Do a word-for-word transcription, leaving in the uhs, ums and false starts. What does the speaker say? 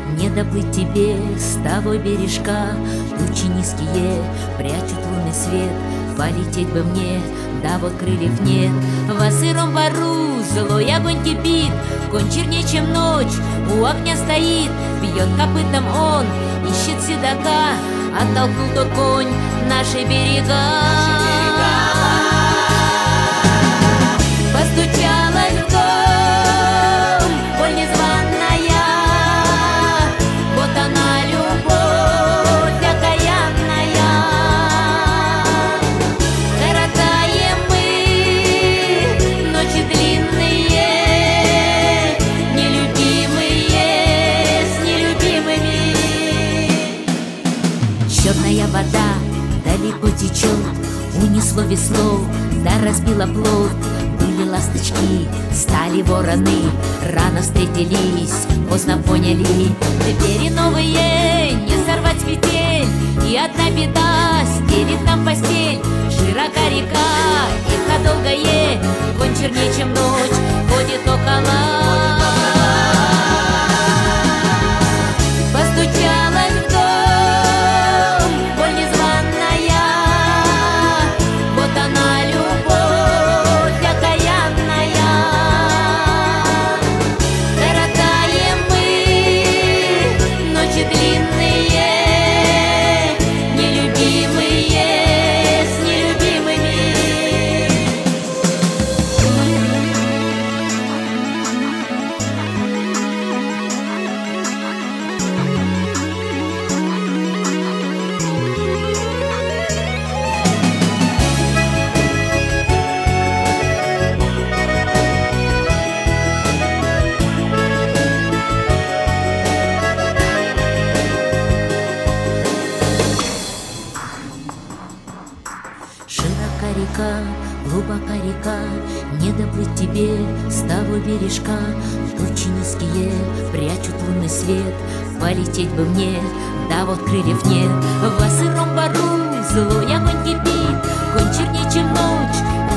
Не доплыть тебе с того бережка. Тучи низкие прячут лунный свет. Полететь бы мне, да вот крыльев нет. Во сыром бару злой огонь кипит. Конь чернее, чем ночь, у огня стоит. Бьет копытом он, ищет седока. Оттолкнул тот конь наши берега. Постучалась в дом боль незваная. Вот она, любовь окаянная. Коротаем мы ночи длинные, нелюбимые с нелюбимыми. Черная вода далеко течет, унесло весло, да разбила плот. Были ласточки, стали вороны, рано встретились, поздно поняли. Двери новые, не сорвать с петель, и одна беда стелит нам постель. Широка река, иха долгое, конь чернее, чем ночь, ходит около. Постучалась в дом боль незваная. Вот она, любовь окаянная. Коротаем мы ночи длинные, нелюбимые с нелюбимыми. Широка река, глубока река, не доплыть тебе с того бережка. Тучи низкие прячут лунный свет. Полететь бы мне, да вот крыльев нет. Во сыром бару злой огонь кипит. Конь чернее, чем ночь,